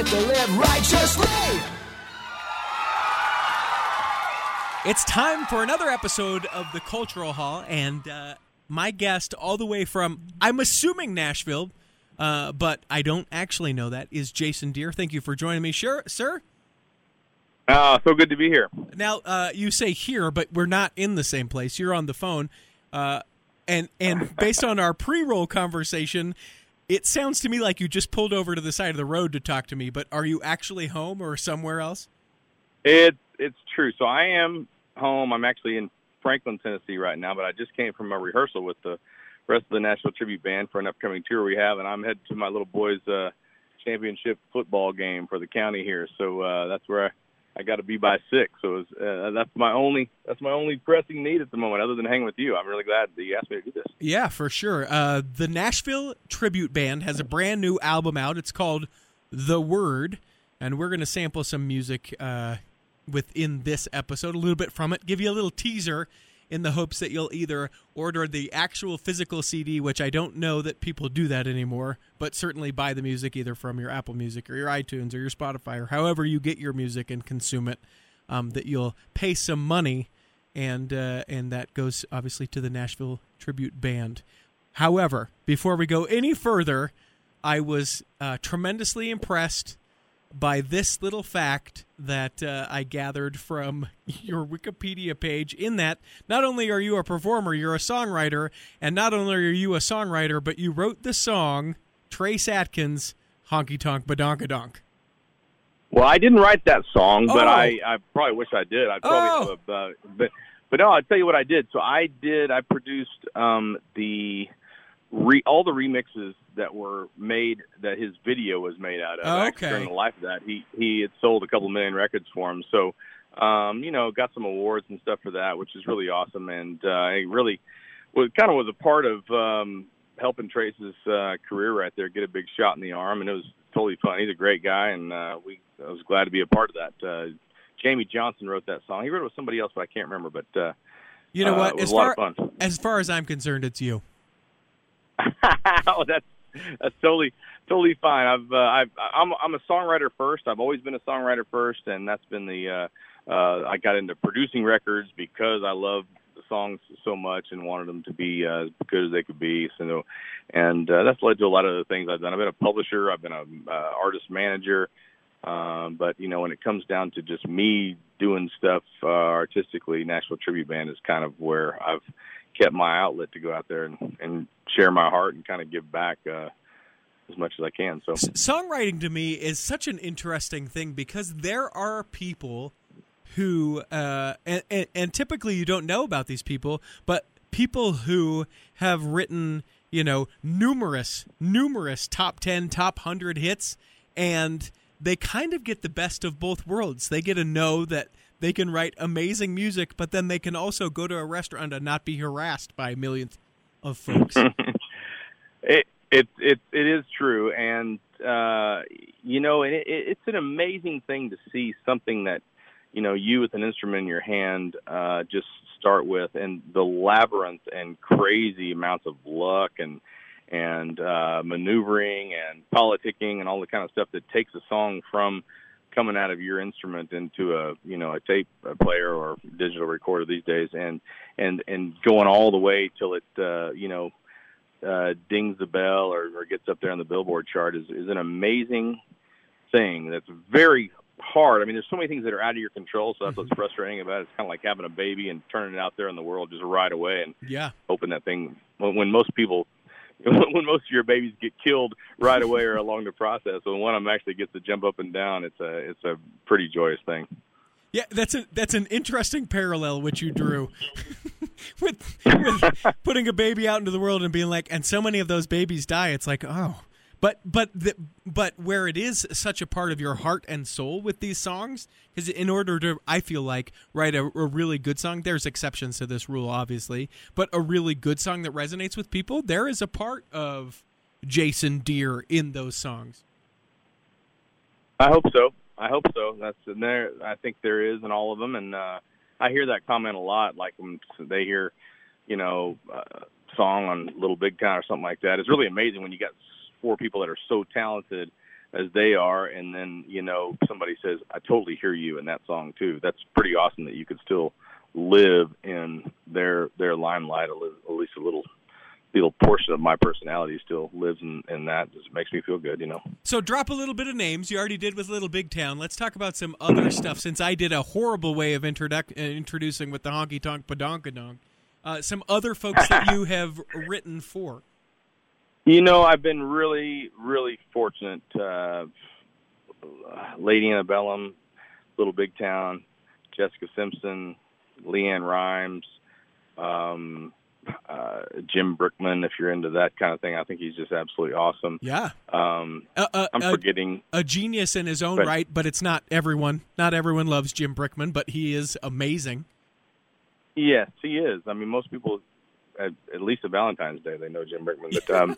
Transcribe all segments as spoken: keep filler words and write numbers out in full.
people live righteously. It's time for another episode of the Cultural Hall, and uh, my guest all the way from, I'm assuming Nashville, uh, but I don't actually know that, is Jason Deere. Thank you for joining me, sure, sir. Uh, so good to be here. Now, uh, you say here, but we're not in the same place. You're on the phone, uh, and and based on our pre-roll conversation, it sounds to me like you just pulled over to the side of the road to talk to me, but are you actually home or somewhere else? It's it's true. So I am home. I'm actually in Franklin, Tennessee right now, but I just came from a rehearsal with the rest of the Nashville Tribute Band for an upcoming tour we have, and I'm headed to my little boys' uh, championship football game for the county here. So uh, that's where I, I got to be by six. So it was, uh, that's my only that's my only pressing need at the moment, other than hanging with you. I'm really glad that you asked me to do this. Yeah, for sure. Uh, the Nashville Tribute Band has a brand new album out. It's called The Word, and we're going to sample some music uh within this episode, a little bit from it, give you a little teaser in the hopes that you'll either order the actual physical C D, which I don't know that people do that anymore, but certainly buy the music either from your Apple Music or your iTunes or your Spotify or however you get your music and consume it, um, that you'll pay some money, and uh, and that goes obviously to the Nashville Tribute Band. However, before we go any further, I was uh, tremendously impressed by this little fact that uh, I gathered from your Wikipedia page, in that not only are you a performer, you're a songwriter, and not only are you a songwriter, but you wrote the song Trace Atkins, Honky Tonk Badonkadonk. Well, I didn't write that song, but Oh. I, I probably wish I did. I probably, Oh. uh, but but no, I'll tell you what I did. So I did. I produced um, the re, all the remixes that were made, that his video was made out of. Oh, Actually, okay. during the life of that, he he had sold a couple million records for him. So, um, you know, got some awards and stuff for that, which is really awesome. And uh, he really was kind of was a part of um, helping Trace's uh, career right there, get a big shot in the arm, and it was totally fun. He's a great guy, and uh, we I was glad to be a part of that. Uh, Jamie Johnson wrote that song. He wrote it with somebody else, but I can't remember. But uh, You know uh, what? it was As a lot far of fun. as far as I'm concerned, it's you. Oh, that's that's totally totally fine. I've uh, I've I'm I'm a songwriter first. I've always been a songwriter first, and that's been the uh, uh, I got into producing records because I love the songs so much and wanted them to be uh, as good as they could be. So, and uh, that's led to a lot of the things I've done. I've been a publisher. I've been a uh, artist manager. Um, but you know, when it comes down to just me doing stuff uh, artistically, Nashville Tribute Band is kind of where I've kept my outlet to go out there and, and share my heart and kind of give back uh, as much as I can. So S- songwriting to me is such an interesting thing, because there are people who, uh, and, and, and typically you don't know about these people, but people who have written, you know, numerous, numerous top ten, top one hundred hits, and they kind of get the best of both worlds. They get to know that they can write amazing music, but then they can also go to a restaurant and not be harassed by millions of folks. it it it it is true, and uh, you know, it, it, it's an amazing thing to see something that, you know, you with an instrument in your hand uh, just start with, and the labyrinth and crazy amounts of luck and and uh, maneuvering and politicking and all the kind of stuff that takes a song from coming out of your instrument into a, you know, a tape player or digital recorder these days, and and and going all the way till it uh, you know uh, dings the bell or, or gets up there on the Billboard chart is, is an amazing thing. That's very hard. I mean, there's so many things that are out of your control, so that's what's frustrating about it. It's kind of like having a baby and turning it out there in the world just right away and Yeah. hoping that thing, when, when most people, when most of your babies get killed right away or along the process, when one of them actually gets to jump up and down, it's a it's a pretty joyous thing. Yeah, that's a that's an interesting parallel which you drew with, with putting a baby out into the world and being like, and so many of those babies die. It's like, oh, but but the, but where it is such a part of your heart and soul with these songs, because in order to, I feel like, write a, a really good song, there's exceptions to this rule, obviously, but a really good song that resonates with people, there is a part of Jason Deere in those songs. I hope so. I hope so. That's in there. I think there is in all of them, and uh, I hear that comment a lot. Like when they hear, you know, a song on Little Big Town or something like that. It's really amazing when you got four people that are so talented as they are, and then, you know, somebody says, I totally hear you in that song too. That's pretty awesome that you could still live in their their limelight, at least a little little portion of my personality still lives in, in that. Just makes me feel good, you know. So drop a little bit of names. You already did with Little Big Town. Let's talk about some other stuff, since I did a horrible way of introduc- uh, introducing with the honky tonk badonkadonk. Uh, some other folks that you have written for. You know, I've been really, really fortunate. Uh, Lady Antebellum, Little Big Town, Jessica Simpson, Leanne Rimes, um, uh, Jim Brickman, if you're into that kind of thing. I think he's just absolutely awesome. Yeah. Um, uh, uh, I'm forgetting. A, a genius in his own but, right, but it's not everyone. Not everyone loves Jim Brickman, but he is amazing. Yes, he is. I mean, most people, at, at least at Valentine's Day, they know Jim Brickman. But, um,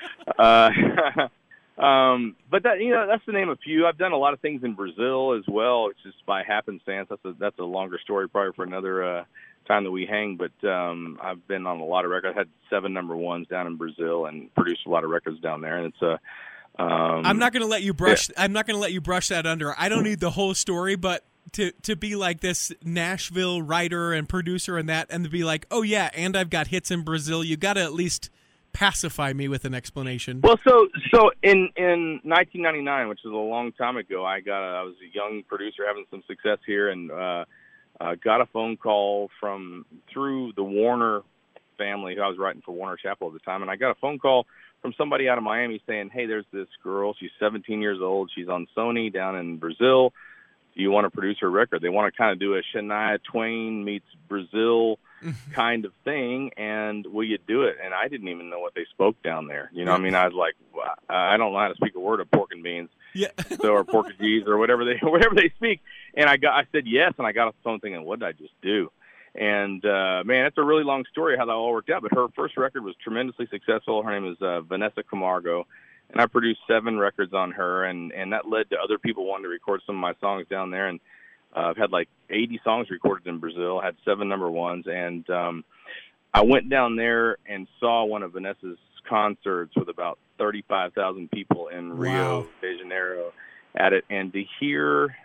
uh, um, but that, you know, that's to name a few. I've done a lot of things in Brazil as well. It's just by happenstance. That's a, that's a longer story probably for another uh, time that we hang. But um, I've been on a lot of records. I had seven number ones down in Brazil and produced a lot of records down there. And it's a, um, I'm not going to let you brush. Yeah. I'm not going to let you brush that under. I don't need the whole story, but to to be like this Nashville writer and producer and that, and to be like, oh yeah, and I've got hits in Brazil. You got to at least pacify me with an explanation. Well, so so in in nineteen ninety-nine, which is a long time ago, I got a, I was a young producer having some success here, and uh, uh, got a phone call from through the Warner family, who I was writing for Warner Chappell at the time, and I got a phone call from somebody out of Miami saying, hey, there's this girl. She's seventeen years old. She's on Sony down in Brazil. Do you want to produce her record? They want to kind of do a Shania Twain meets Brazil kind of thing, and will you do it? And I didn't even know what they spoke down there. You know, I mean, I was like, well, I don't know how to speak a word of pork and beans, yeah, so or Portuguese or whatever they whatever they speak. And I got, I said yes, and I got off the phone thinking, what did I just do? And uh, man, it's a really long story how that all worked out. But her first record was tremendously successful. Her name is uh, Vanessa Camargo. And I produced seven records on her, and, and that led to other people wanting to record some of my songs down there. And uh, I've had like eighty songs recorded in Brazil, had seven number ones. And um, I went down there and saw one of Vanessa's concerts with about thirty-five thousand people in Rio Wow. de Janeiro at it. And to hear,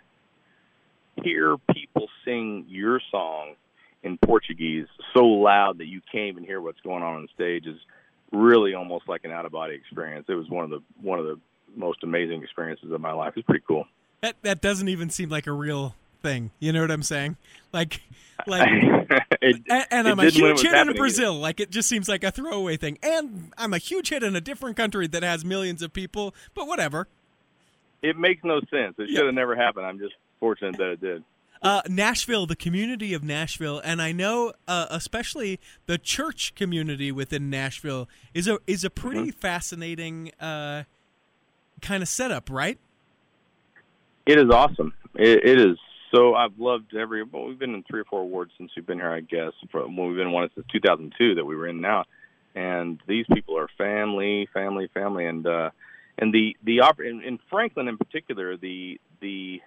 hear people sing your song in Portuguese so loud that you can't even hear what's going on on stage is really almost like an out-of-body experience. It was one of the one of the most amazing experiences of my life. It's pretty cool. That that doesn't even seem like a real thing. You know what I'm saying? Like, like, it, and, and it I'm a didn't when it huge was hit in happening. Brazil. Like, it just seems like a throwaway thing. And I'm a huge hit in a different country that has millions of people. But whatever. It makes no sense. It Yeah. should have never happened. I'm just fortunate that it did. Uh, Nashville, the community of Nashville, and I know uh, especially the church community within Nashville is a is a pretty Mm-hmm. fascinating uh, kind of setup, right? It is awesome. It, it is so. I've loved every. Well, we've been in three or four awards since we've been here, I guess. From well, we've been in one since two thousand two that we were in now, and these people are family, family, family, and uh, and the the op- in, in Franklin in particular, the the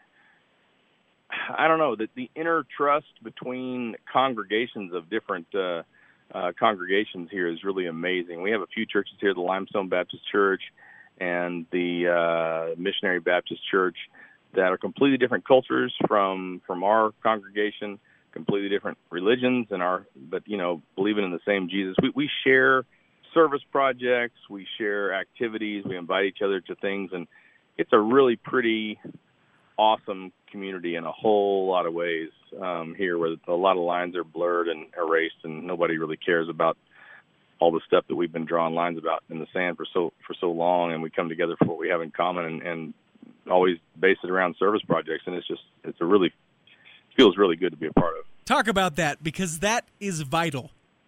I don't know, that the inner trust between congregations of different uh, uh, congregations here is really amazing. We have a few churches here, the Limestone Baptist Church and the uh, Missionary Baptist Church, that are completely different cultures from from our congregation, completely different religions, and our but you know believing in the same Jesus. We we share service projects, we share activities, we invite each other to things, and it's a really pretty awesome community in a whole lot of ways um, here, where a lot of lines are blurred and erased, and nobody really cares about all the stuff that we've been drawing lines about in the sand for so for so long, and we come together for what we have in common, and, and always base it around service projects, and it's just it's a really feels really good to be a part of. Talk about that, because that is vital.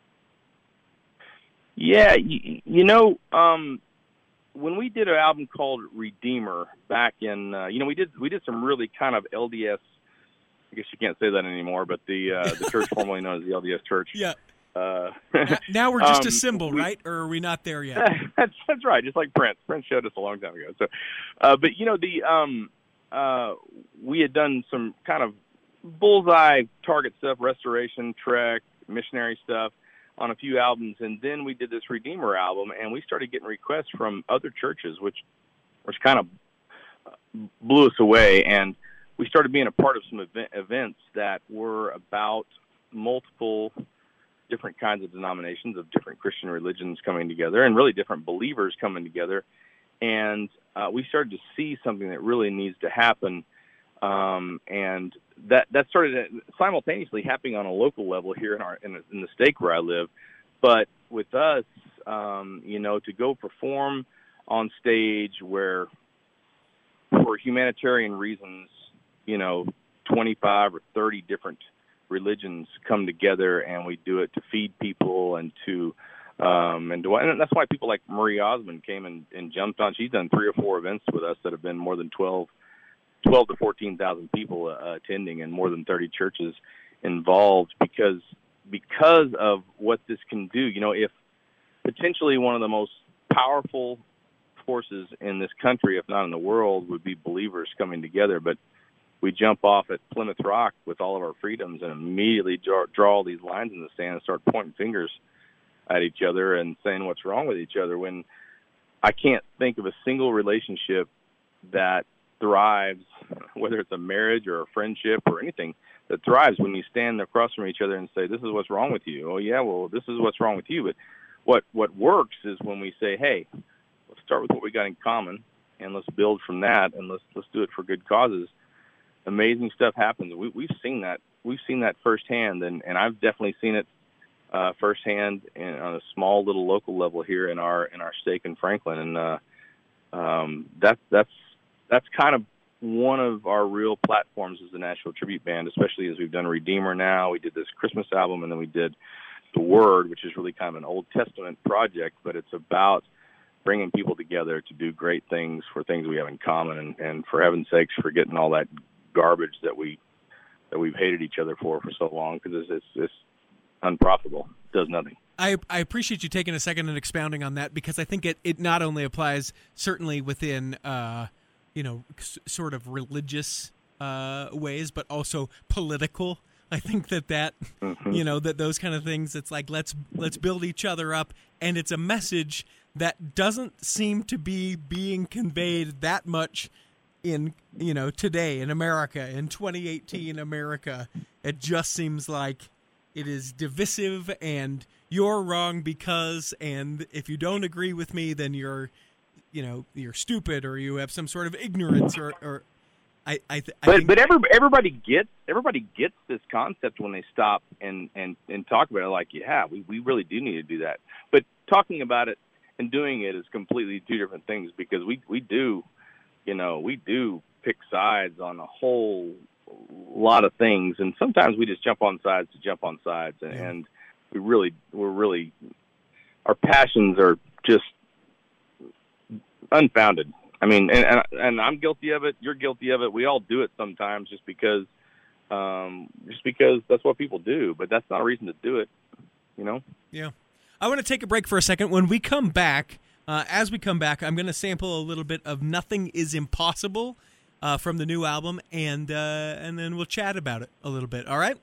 Yeah, you, you know, um, when we did an album called Redeemer back in, uh, you know, we did we did some really kind of L D S. I guess you can't say that anymore, but the uh, the church formerly known as the L D S Church. Yeah. Uh, Now- Now we're just um, a symbol, we- right? Or are we not there yet? that's that's right. Just like Prince. Prince showed us a long time ago. So, uh, but you know, the um, uh, we had done some kind of bullseye target stuff, restoration, Trek, missionary stuff on a few albums, and then we did this Redeemer album, and we started getting requests from other churches, which which kind of blew us away. And we started being a part of some event, events that were about multiple different kinds of denominations of different Christian religions coming together, and really different believers coming together. And uh, we started to see something that really needs to happen. Um, and that, that started simultaneously happening on a local level here in our, in, in the state where I live. But with us, um, you know, to go perform on stage where for humanitarian reasons, you know, twenty-five or thirty different religions come together, and we do it to feed people and to um and to, and that's why people like Marie Osmond came and, and jumped on. She's done three or four events with us that have been more than twelve to fourteen thousand people uh, attending, and more than thirty churches involved, because because of what this can do. You know, if potentially one of the most powerful forces in this country, if not in the world, would be believers coming together, but we jump off at Plymouth Rock with all of our freedoms and immediately draw, draw all these lines in the sand and start pointing fingers at each other and saying what's wrong with each other, when I can't think of a single relationship that thrives, whether it's a marriage or a friendship or anything, that thrives when you stand across from each other and say, this is what's wrong with you. Oh, yeah, well, this is what's wrong with you. But what, what works is when we say, hey, let's start with what we got in common, and let's build from that, and let's let's do it for good causes. Amazing stuff happens. We, we've seen that. We've seen that firsthand, and, and I've definitely seen it uh, firsthand in, on a small little local level here in our in our stake in Franklin, and uh, um, that's that's that's kind of one of our real platforms as the Nashville Tribute Band, especially as we've done Redeemer now. We did this Christmas album, and then we did The Word, which is really kind of an Old Testament project, but it's about bringing people together to do great things for things we have in common, and, and for heaven's sakes, forgetting all that garbage that we that we've hated each other for for so long, because it's, it's it's unprofitable. It does nothing. I I appreciate you taking a second and expounding on that, because I think it, it not only applies certainly within uh you know s- sort of religious uh ways, but also political. I think that that mm-hmm. you know that those kind of things. It's like let's let's build each other up, and it's a message that doesn't seem to be being conveyed that much in, you know, today in America, in twenty eighteen America. It just seems like it is divisive, and you're wrong because, and if you don't agree with me, then you're, you know, you're stupid, or you have some sort of ignorance, or, or I, I, th- I but think, but every, everybody gets everybody gets this concept when they stop and, and, and talk about it. Like, yeah, we, we really do need to do that. But talking about it and doing it is completely two different things, because we, we do, you know, we do pick sides on a whole lot of things, and sometimes we just jump on sides to jump on sides, and, yeah. and we really, we're really, our passions are just unfounded. I mean, and, and and I'm guilty of it. You're guilty of it. We all do it sometimes, just because, um, just because that's what people do. But that's not a reason to do it, you know. Yeah. I want to take a break for a second. When we come back, uh, as we come back, I'm going to sample a little bit of "Nothing Is Impossible" uh, from the new album, and uh, and then we'll chat about it a little bit. All right.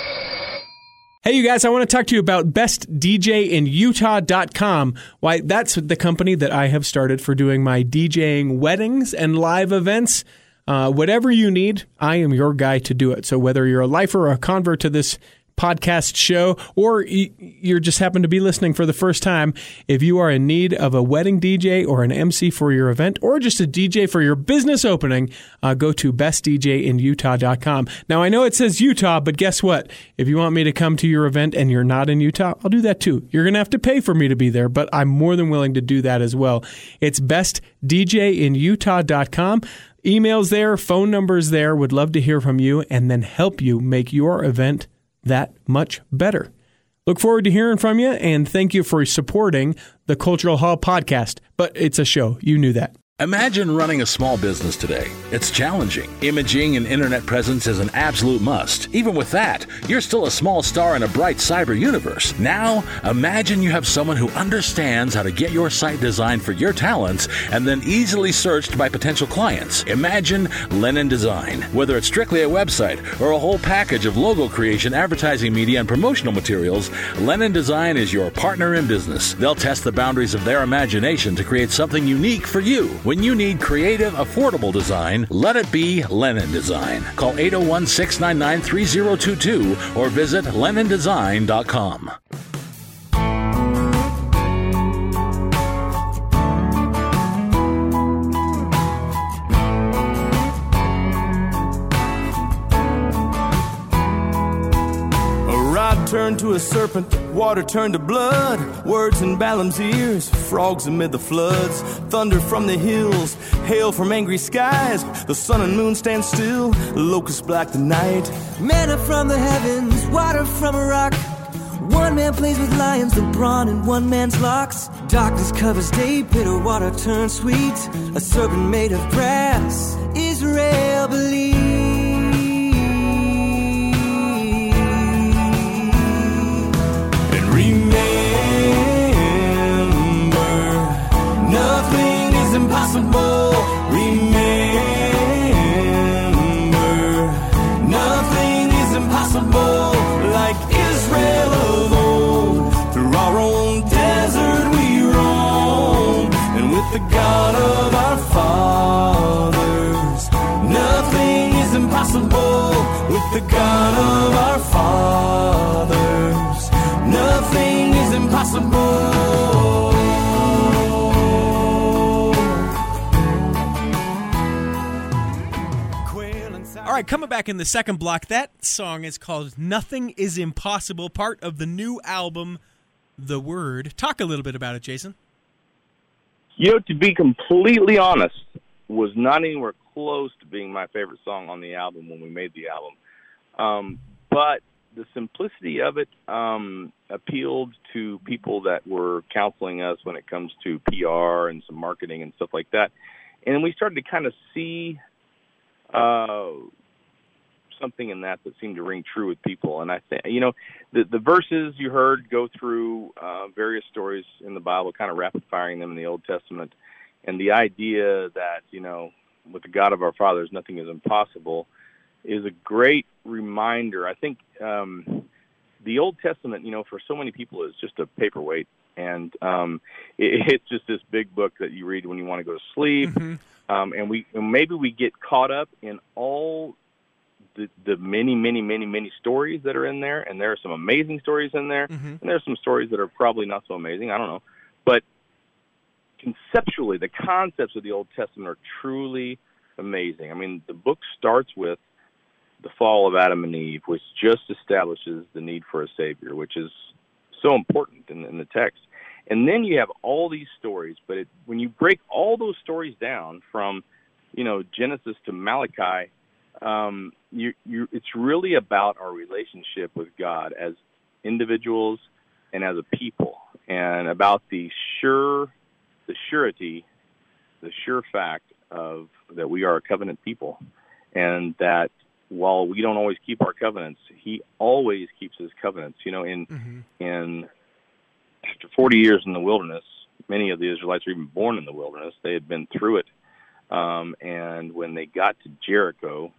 Hey, you guys, I want to talk to you about best D J in Utah dot com. Why, that's the company that I have started for doing my DJing weddings and live events. Uh, whatever you need, I am your guy to do it. So whether you're a lifer or a convert to this podcast show, or you just happen to be listening for the first time, if you are in need of a wedding D J or an M C for your event, or just a D J for your business opening, uh, go to best D J in Utah dot com. Now, I know it says Utah, but guess what? If you want me to come to your event and you're not in Utah, I'll do that too. You're going to have to pay for me to be there, but I'm more than willing to do that as well. It's best D J in Utah dot com. Emails there, phone numbers there. Would love to hear from you and then help you make your event that much better. Look forward to hearing from you, and thank you for supporting the Cultural Hall podcast. But it's a show. You knew that. Imagine running a small business today. It's challenging. Imaging and internet presence is an absolute must. Even with that, you're still a small star in a bright cyber universe. Now, imagine you have someone who understands how to get your site designed for your talents and then easily searched by potential clients. Imagine Lennon Design. Whether it's strictly a website or a whole package of logo creation, advertising media, and promotional materials, Lennon Design is your partner in business. They'll test the boundaries of their imagination to create something unique for you. When you need creative, affordable design, let it be Lennon Design. Call eight oh one, six nine nine, three oh two two or visit lennon design dot com. Turned to a serpent, water turned to blood, words in Balaam's ears, frogs amid the floods, thunder from the hills, hail from angry skies, the sun and moon stand still, locusts black the night. Manna from the heavens, water from a rock, one man plays with lions, the brawn in one man's locks. Darkness covers day, bitter water turns sweet, a serpent made of brass, Israel believes. Impossible. Remember, nothing is impossible. Like Israel of old, through our own desert we roam, and with the God of our fathers, nothing is impossible. With the God of our fathers, nothing is impossible. All right, coming back in the second block, that song is called Nothing is Impossible, part of the new album, The Word. Talk a little bit about it, Jason. You know, to be completely honest, was not anywhere close to being my favorite song on the album when we made the album. Um, but the simplicity of it um, appealed to people that were counseling us when it comes to P R and some marketing and stuff like that. And we started to kind of see uh, something in that that seemed to ring true with people. And I think, you know, the, the verses you heard go through uh, various stories in the Bible, kind of rapid firing them in the Old Testament. And the idea that, you know, with the God of our fathers, nothing is impossible is a great reminder. I think um, the Old Testament, you know, for so many people is just a paperweight. And um, it, it's just this big book that you read when you want to go to sleep. Mm-hmm. Um, and we and maybe we get caught up in all the, the many, many, many, many stories that are in there. And there are some amazing stories in there. Mm-hmm. And there are some stories that are probably not so amazing. I don't know. But conceptually, the concepts of the Old Testament are truly amazing. I mean, the book starts with the fall of Adam and Eve, which just establishes the need for a Savior, which is so important in, in the text. And then you have all these stories, but it, when you break all those stories down from, you know, Genesis to Malachi, um, you, you, it's really about our relationship with God as individuals and as a people, and about the sure, the surety, the sure fact of that we are a covenant people, and that while we don't always keep our covenants, He always keeps His covenants. You know, in mm-hmm. in after forty years in the wilderness, many of the Israelites were even born in the wilderness. They had been through it. Um, and when they got to Jericho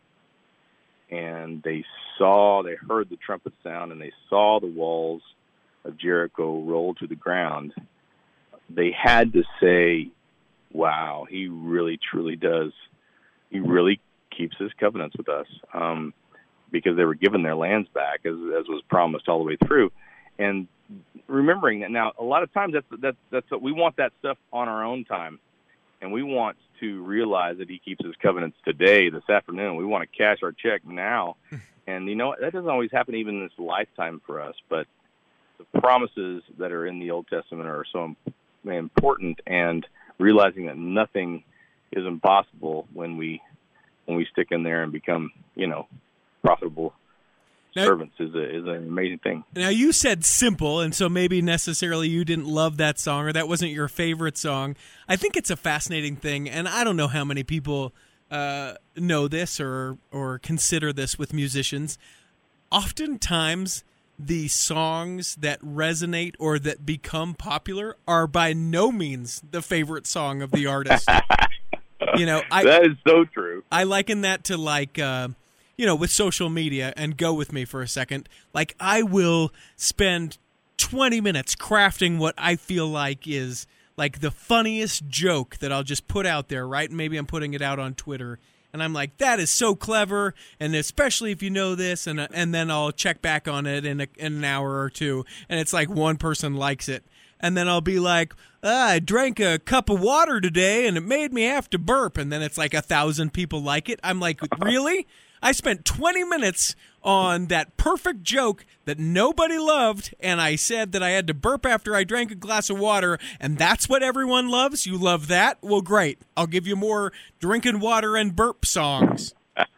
and they saw, they heard the trumpet sound and they saw the walls of Jericho roll to the ground, they had to say, wow, He really, truly does. He really keeps His covenants with us, um, because they were given their lands back as, as was promised all the way through. And remembering that now, a lot of times that's that's that's what we want, that stuff on our own time, and we want to realize that He keeps His covenants today, this afternoon. We want to cash our check now, and you know that doesn't always happen even in this lifetime for us. But the promises that are in the Old Testament are so important, and realizing that nothing is impossible when we when we stick in there and become, you know, profitable now, servants is a, is an amazing thing. Now, you said simple, and so maybe necessarily you didn't love that song, or that wasn't your favorite song. I think it's a fascinating thing, and I don't know how many people uh, know this or or consider this with musicians. Oftentimes, the songs that resonate or that become popular are by no means the favorite song of the artist. You know, I, that is so true. I liken that to like, uh, you know, with social media, and go with me for a second. Like, I will spend twenty minutes crafting what I feel like is like the funniest joke that I'll just put out there, right? Maybe I'm putting it out on Twitter, and I'm like, that is so clever, and especially if you know this, and and then I'll check back on it in, a, in an hour or two, and it's like one person likes it. And then I'll be like, ah, I drank a cup of water today, and it made me have to burp. And then it's like a thousand people like it. I'm like, really? I spent twenty minutes on that perfect joke that nobody loved, and I said that I had to burp after I drank a glass of water, and that's what everyone loves? You love that? Well, great. I'll give you more drinking water and burp songs.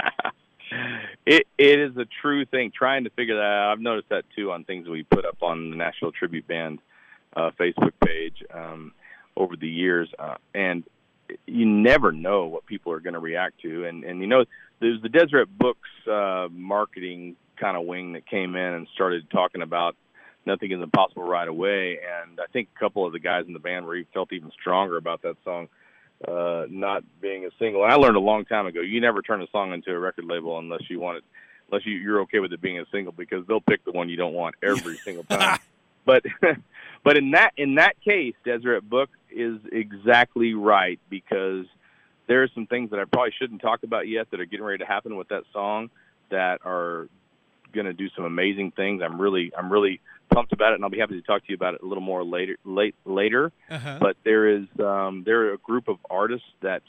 It it is a true thing. Trying to figure that out. I've noticed that, too, on things we put up on the Nashville Tribute Band Uh, Facebook page um, over the years, uh, and you never know what people are going to react to. And, and you know, there's the Deseret Books uh, marketing kind of wing that came in and started talking about Nothing is Impossible right away. And I think a couple of the guys in the band were, felt even stronger about that song uh, not being a single. And I learned a long time ago, you never turn a song into a record label unless you want it, unless you, you're okay with it being a single, because they'll pick the one you don't want every single time. But but in that in that case, Deseret Book is exactly right, because there are some things that I probably shouldn't talk about yet that are getting ready to happen with that song that are going to do some amazing things. I'm really I'm really pumped about it, and I'll be happy to talk to you about it a little more later. Late later, uh-huh. But there is um, there are a group of artists that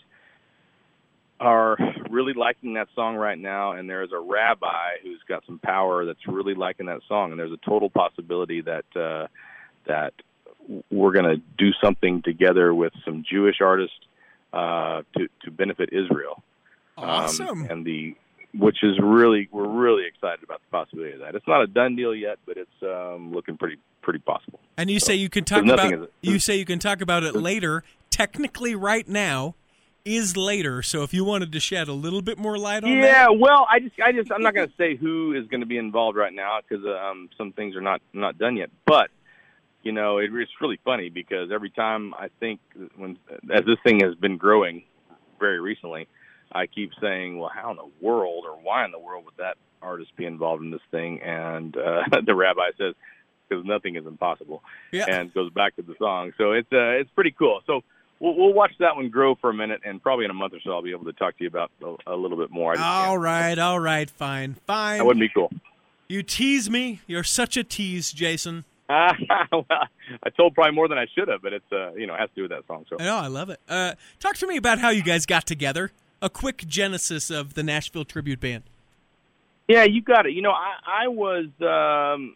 are really liking that song right now, and there is a rabbi who's got some power that's really liking that song, and there's a total possibility that uh, that we're going to do something together with some Jewish artists uh, to to benefit Israel. Awesome. Um, and the which is really we're really excited about the possibility of that. It's not a done deal yet, but it's um, looking pretty pretty possible. And you so, say you can talk nothing about is, you say you can talk about it later. Technically, right now is later. So if you wanted to shed a little bit more light on yeah, that. Yeah, well, I just I just I'm not going to say who is going to be involved right now, because um, some things are not not done yet. But you know, it, it's really funny, because every time I think when as this thing has been growing very recently, I keep saying, well, how in the world, or why in the world would that artist be involved in this thing? And uh, the rabbi says, because nothing is impossible, yeah. and goes back to the song. So it's uh, it's pretty cool. So we'll, we'll watch that one grow for a minute, and probably in a month or so I'll be able to talk to you about a, a little bit more. I just all can't. right, all right, fine, fine. That wouldn't be cool. You tease me. You're such a tease, Jason. Uh, well, I told probably more than I should have, but it's uh, you know, it has to do with that song. So I know, I love it. Uh, talk to me about how you guys got together. A quick genesis of the Nashville Tribute Band. Yeah, you got it. You know, I, I was, um,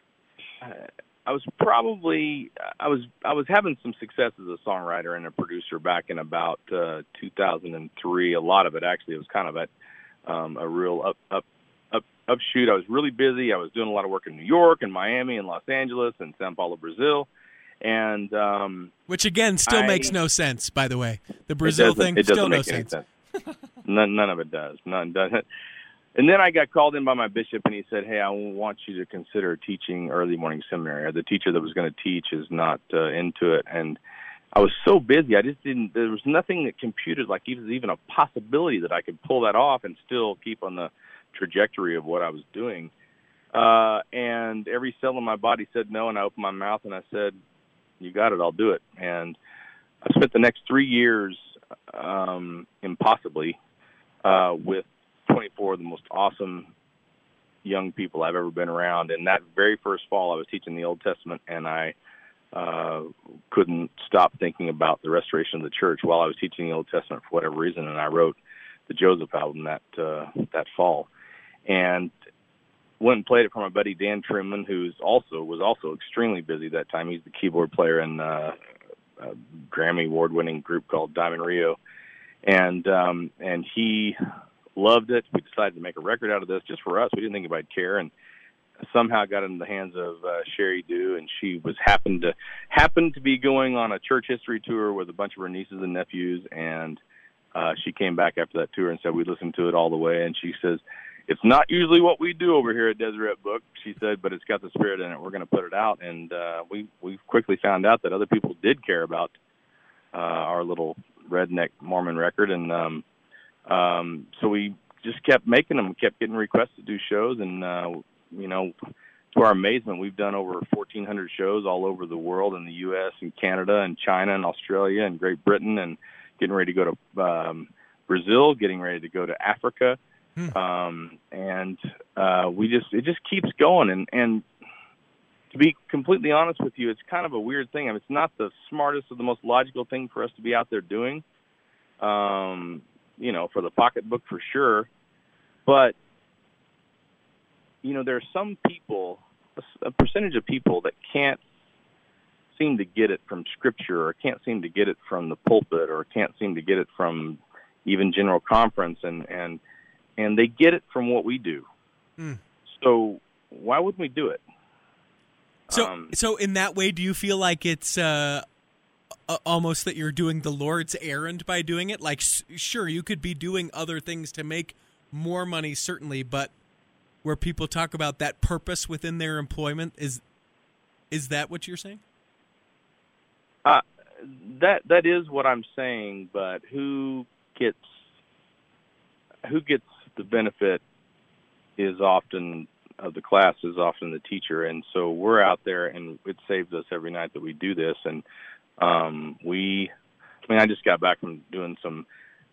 I was probably, I was, I was having some success as a songwriter and a producer back in about uh, two thousand three. A lot of it actually, it was kind of at um, a real up, up, up, upshoot. I was really busy. I was doing a lot of work in New York and Miami and Los Angeles and Sao Paulo, Brazil. And um, which again still I, makes no sense, by the way. The Brazil it thing it still no make sense. sense. none, none of it does. None does. And then I got called in by my bishop, and he said, "Hey, I want you to consider teaching early morning seminary. The teacher that was going to teach is not uh, into it." And I was so busy, I just didn't. There was nothing that computed like it was even a possibility that I could pull that off and still keep on the trajectory of what I was doing. Uh, and every cell in my body said no, and I opened my mouth and I said, "You got it. I'll do it." And I spent the next three years um, impossibly uh, with twenty-four of the most awesome young people I've ever been around. And that very first fall, I was teaching the Old Testament, and I uh, couldn't stop thinking about the restoration of the church while I was teaching the Old Testament for whatever reason. And I wrote the Joseph album that uh, that fall, and went and played it for my buddy Dan Trimman, who's also was also extremely busy that time. He's the keyboard player in uh, a Grammy award-winning group called Diamond Rio, and um, and he loved it. We decided to make a record out of this just for us. We didn't think anybody'd care, and somehow got into the hands of uh, Sherry Dew, and she was happened to happened to be going on a church history tour with a bunch of her nieces and nephews, and uh, she came back after that tour and said we listened to it all the way, and she says, "It's not usually what we do over here at Deseret Book," she said, "but it's got the spirit in it. We're going to put it out." And uh, we we quickly found out that other people did care about uh, our little redneck Mormon record, and um, um, so we just kept making them, kept getting requests to do shows, and uh, you know, to our amazement, we've done over fourteen hundred shows all over the world, in the U S and Canada and China and Australia and Great Britain, and getting ready to go to um, Brazil, getting ready to go to Africa. Hmm. Um, and uh, we just, it just keeps going. And, and to be completely honest with you, it's kind of a weird thing. I mean, it's not the smartest or the most logical thing for us to be out there doing, um, you know, for the pocketbook for sure. But, you know, there are some people, a percentage of people that can't seem to get it from Scripture, or can't seem to get it from the pulpit, or can't seem to get it from even General Conference, and, and, and they get it from what we do. Mm. So why wouldn't we do it? So, um, so in that way, do you feel like it's uh, almost that you're doing the Lord's errand by doing it? Like, sure, you could be doing other things to make more money, certainly, but where people talk about that purpose within their employment, is is that what you're saying? Uh, that that is what I'm saying, but who gets who gets the benefit is often of the class is often the teacher, and so we're out there, and it saves us every night that we do this. And um, we, I mean, I just got back from doing some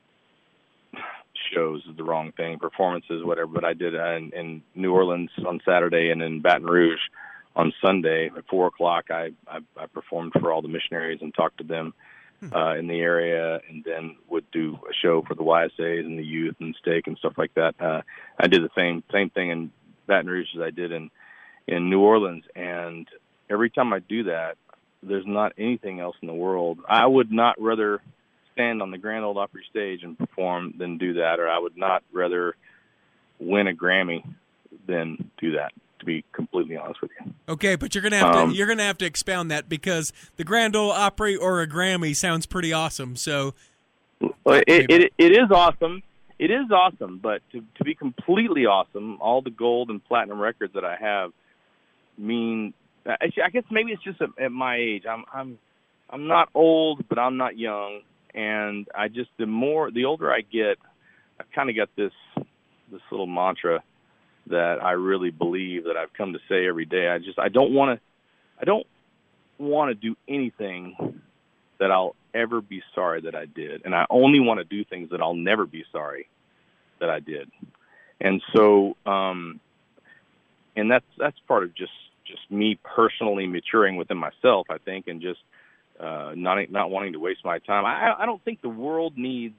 shows, is the wrong thing, performances, whatever, but I did uh, in, in New Orleans on Saturday, and in Baton Rouge on Sunday at four o'clock. I, I, I performed for all the missionaries and talked to them uh, in the area, and then would do a show for the Y S As and the youth and stake and stuff like that. Uh, I did the same same thing in Baton Rouge as I did in, in New Orleans, and every time I do that, there's not anything else in the world. I would not rather stand on the Grand Ole Opry stage and perform than do that, or I would not rather win a Grammy than do that, to be completely honest with you. Okay, but you're gonna have um, to you're gonna have to expound that, because the Grand Ole Opry or a Grammy sounds pretty awesome. So, well, it, it it is awesome. It is awesome, but to to be completely awesome, all the gold and platinum records that I have mean. I guess maybe it's just at, at my age. I'm I'm I'm not old, but I'm not young, and I just the more the older I get, I've kind of got this this little mantra that I really believe, that I've come to say every day. I just I don't want to I don't want to do anything that I'll ever be sorry that I did, and I only want to do things that I'll never be sorry that I did. And so, um, and that's that's part of just just me personally maturing within myself, I think, and just uh, not not wanting to waste my time. I, I don't think the world needs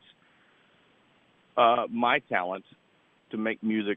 uh, my talent to make music.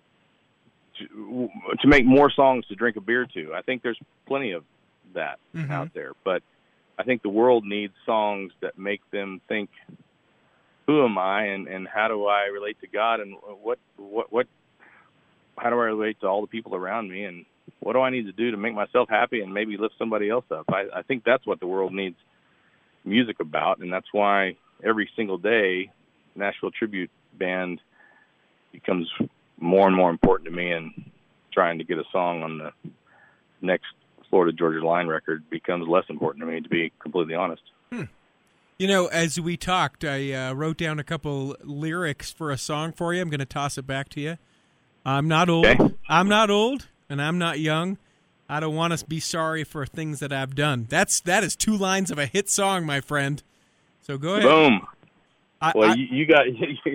To, to make more songs to drink a beer to. I think there's plenty of that mm-hmm. out there, but I think the world needs songs that make them think, who am I, and, and how do I relate to God, and what, what, what, how do I relate to all the people around me, and what do I need to do to make myself happy and maybe lift somebody else up? I, I think that's what the world needs music about, and that's why every single day Nashville Tribute Band becomes more and more important to me, and trying to get a song on the next Florida Georgia Line record becomes less important to me, to be completely honest. Hmm. You know, as we talked, I uh, wrote down a couple lyrics for a song for you. I'm going to toss it back to you. I'm not old. Okay. I'm not old, and I'm not young. I don't want to be sorry for things that I've done. That's that is two lines of a hit song, my friend. So go ahead. Boom. I, well, I, you, you got.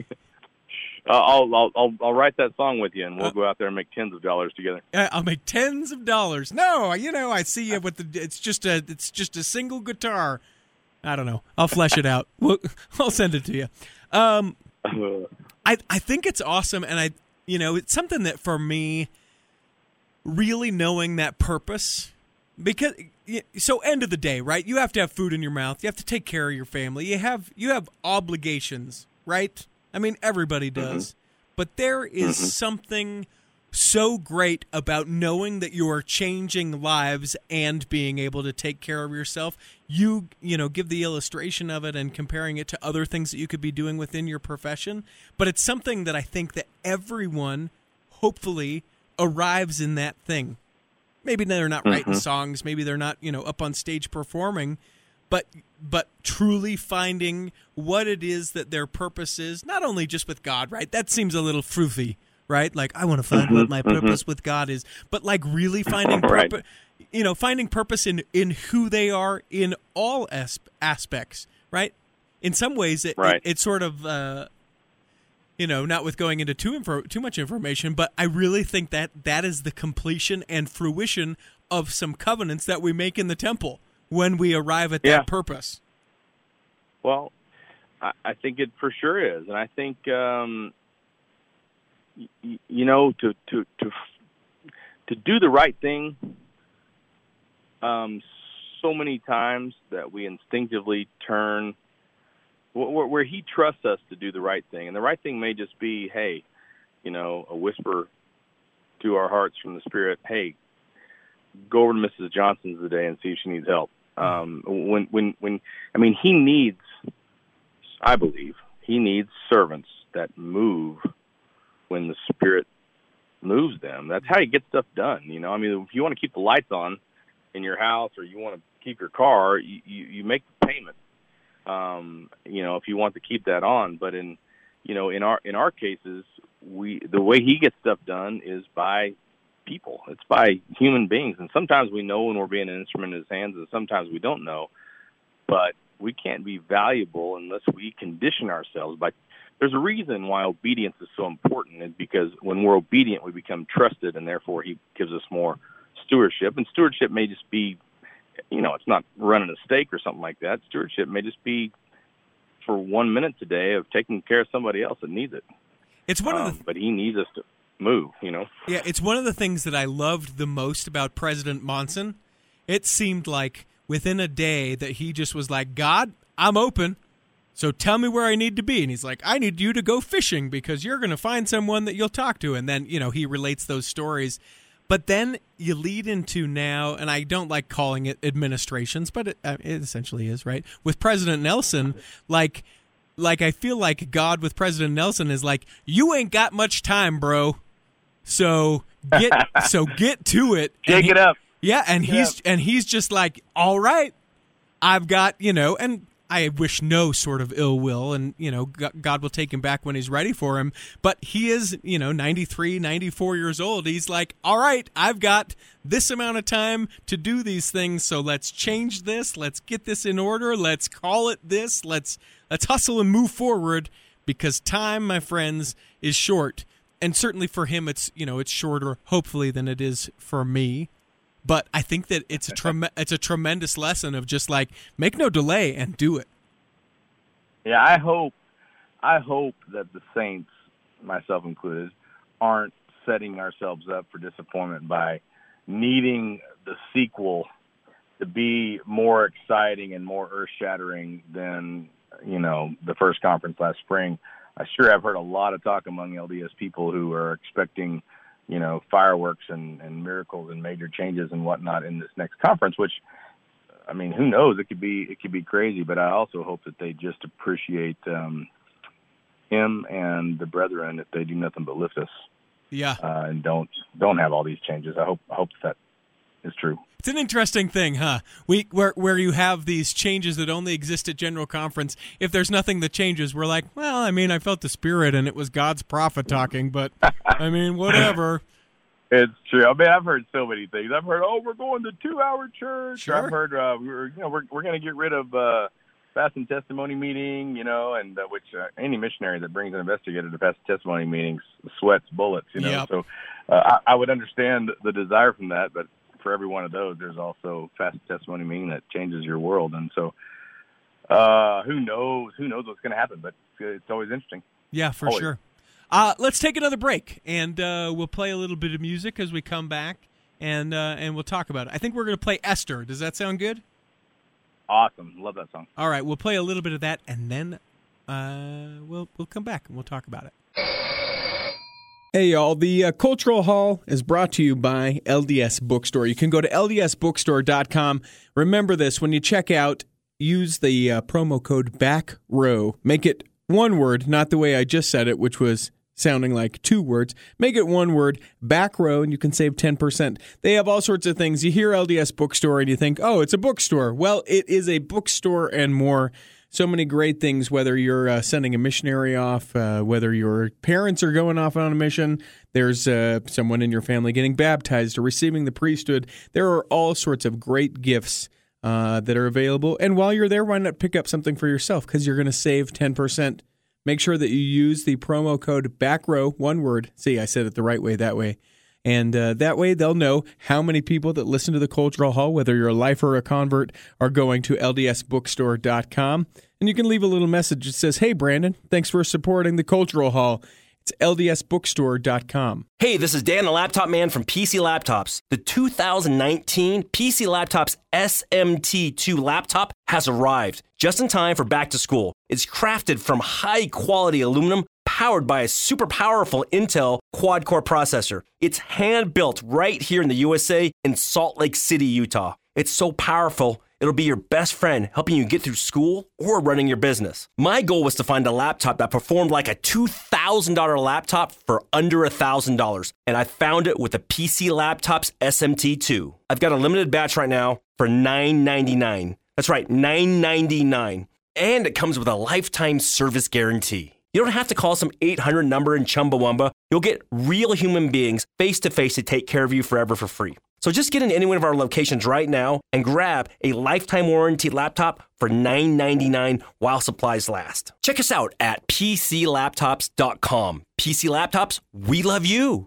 Uh, I'll, I'll I'll I'll write that song with you, and we'll uh, go out there and make tens of dollars together. I'll make tens of dollars. No, you know, I see you with the. It's just a. It's just a single guitar. I don't know. I'll flesh it out. We'll, I'll send it to you. Um, I I think it's awesome, and I you know it's something that for me, really knowing that purpose, because so end of the day, right? You have to have food in your mouth. You have to take care of your family. You have you have obligations, right? I mean, everybody does. Mm-hmm. But there is mm-hmm. something so great about knowing that you are changing lives and being able to take care of yourself. You, you know, give the illustration of it and comparing it to other things that you could be doing within your profession. But it's something that I think that everyone, hopefully, arrives in that thing. Maybe they're not mm-hmm. writing songs. Maybe they're not, you know, up on stage performing. But but truly finding what it is that their purpose is, not only just with God, right? That seems a little froothy, right? Like, I want to find mm-hmm, what my mm-hmm. purpose with God is. But, like, really finding Right. purpose, you know, finding purpose in, in who they are in all as- aspects, right? In some ways, it, Right. it, it's sort of, uh, you know, not with going into too info- too much information, but I really think that that is the completion and fruition of some covenants that we make in the temple when we arrive at that Yeah. purpose. Well, I, I think it for sure is, and I think um, y- you know to to to to do the right thing. Um, so many times that we instinctively turn where, where He trusts us to do the right thing, and the right thing may just be, hey, you know, a whisper to our hearts from the Spirit, hey, go over to Missus Johnson's today and see if she needs help. Um, when, when, when, I mean, He needs, I believe, He needs servants that move when the Spirit moves them. That's how you get stuff done. You know, I mean, if you want to keep the lights on in your house or you want to keep your car, you, you, you make the payment. Um, you know, if you want to keep that on, but in, you know, in our, in our cases, we, the way He gets stuff done is by people. It's by human beings. And sometimes we know when we're being an instrument in His hands, and sometimes we don't know, but we can't be valuable unless we condition ourselves by, there's a reason why obedience is so important, is because when we're obedient, we become trusted, and therefore He gives us more stewardship. And stewardship may just be, you know, it's not running a stake or something like that. Stewardship may just be for one minute today of taking care of somebody else that needs it. It's one um, of the th- but He needs us to move, you know. Yeah, it's one of the things that I loved the most about President Monson. It seemed like within a day that he just was like, God, I'm open, so tell me where I need to be. And he's like, I need you to go fishing because you're going to find someone that you'll talk to. And then, you know, he relates those stories. But then you lead into now, and I don't like calling it administrations, but it, uh, it essentially is, right? With President Nelson, like, like I feel like God with President Nelson is like, you ain't got much time, bro. So get so get to it. Shake he, it up. Yeah, and Shake he's and he's just like, all right, I've got, you know, and I wish no sort of ill will, and, you know, God will take him back when he's ready for him. But he is, you know, ninety-three, ninety-four years old. He's like, all right, I've got this amount of time to do these things, so let's change this. Let's get this in order. Let's call it this. Let's let's hustle and move forward, because time, my friends, is short. And certainly for him, it's, you know, it's shorter, hopefully, than it is for me. But I think that it's a trem- it's a tremendous lesson of just like, make no delay and do it. Yeah, I hope I hope that the saints, myself included, aren't setting ourselves up for disappointment by needing the sequel to be more exciting and more earth-shattering than, you know, the first conference last spring. I sure have heard a lot of talk among L D S people who are expecting, you know, fireworks and, and miracles and major changes and whatnot in this next conference, which, I mean, who knows? It could be it could be crazy, but I also hope that they just appreciate um, him and the brethren, if they do nothing but lift us, Yeah, uh, and don't don't have all these changes. I hope I hope that is true. it's an interesting thing, huh? We where where you have these changes that only exist at General Conference. If there's nothing that changes, we're like, well, I mean, I felt the Spirit, and it was God's prophet talking, but I mean, whatever. It's true. I mean, I've heard so many things. I've heard, oh, we're going to two-hour church. Sure. I've heard, uh, we're you know, we're we're going to get rid of uh, fast and testimony meeting, you know, and uh, which uh, any missionary that brings an investigator to fast and testimony meetings sweats bullets, you know. Yep. So uh, I, I would understand the desire from that, but for every one of those, there's also fast and testimony meeting that changes your world, and so uh, who knows? Who knows what's going to happen? But it's always interesting. Yeah, for Always. sure. Uh, let's take another break, and uh, we'll play a little bit of music as we come back, and uh, and we'll talk about it. I think we're going to play Esther. Does that sound good? Awesome. Love that song. All right, we'll play a little bit of that, and then uh, we'll we'll come back and we'll talk about it. Hey, y'all. The uh, Cultural Hall is brought to you by L D S Bookstore. You can go to L D S bookstore dot com. Remember this, when you check out, use the uh, promo code BACKROW. Make it one word, not the way I just said it, which was sounding like two words. Make it one word, back row, and you can save ten percent. They have all sorts of things. You hear L D S Bookstore and you think, oh, it's a bookstore. Well, it is a bookstore and more. so many great things, whether you're uh, sending a missionary off, uh, whether your parents are going off on a mission, there's uh, someone in your family getting baptized or receiving the priesthood. There are all sorts of great gifts uh, that are available. And while you're there, why not pick up something for yourself? Because you're going to save ten percent. Make sure that you use the promo code BACKROW, one word. See, I said it the right way that way. And uh, that way they'll know how many people that listen to the Cultural Hall, whether you're a lifer or a convert, are going to L D S bookstore dot com. And you can leave a little message that says, hey, Brandon, thanks for supporting the Cultural Hall. It's L D S bookstore dot com. Hey, this is Dan the Laptop Man from P C Laptops. The two thousand nineteen P C Laptops S M T two laptop has arrived just in time for back to school. It's crafted from high-quality aluminum, powered by a super powerful Intel quad-core processor. It's hand-built right here in the U S A in Salt Lake City, Utah. It's so powerful, it'll be your best friend helping you get through school or running your business. My goal was to find a laptop that performed like a two thousand dollars laptop for under one thousand dollars, and I found it with the P C Laptops S M T two. I've got a limited batch right now for nine ninety-nine. That's right, nine ninety-nine. And it comes with a lifetime service guarantee. You don't have to call some eight hundred number in Chumbawamba. You'll get real human beings face-to-face to take care of you forever for free. So just get in any one of our locations right now and grab a lifetime warranty laptop for nine ninety-nine while supplies last. Check us out at P C laptops dot com. P C Laptops, we love you.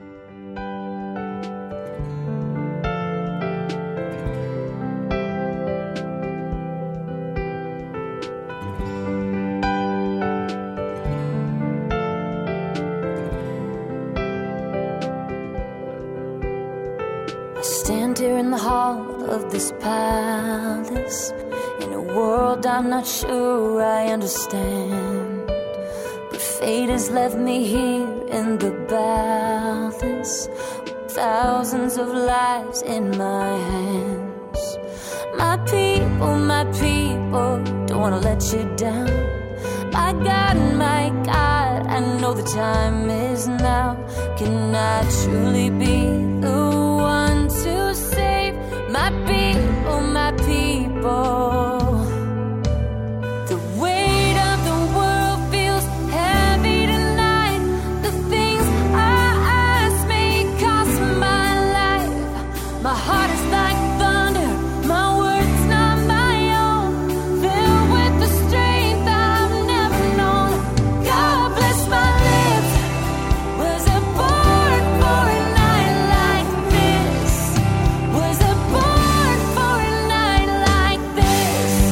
Stand here in the hall of this palace, in a world I'm not sure I understand, but fate has left me here in the balance, with thousands of lives in my hands. My people, my people, don't wanna let you down. My God, my God, I know the time is now. Can I truly be the one to save my people, my people? The weight of the world feels heavy tonight. The things I ask may cost my life. My heart is like thunder, my words not my own, filled with the strength I've never known. God bless my lips. Was I born for a night like this? Was I born for a night like this?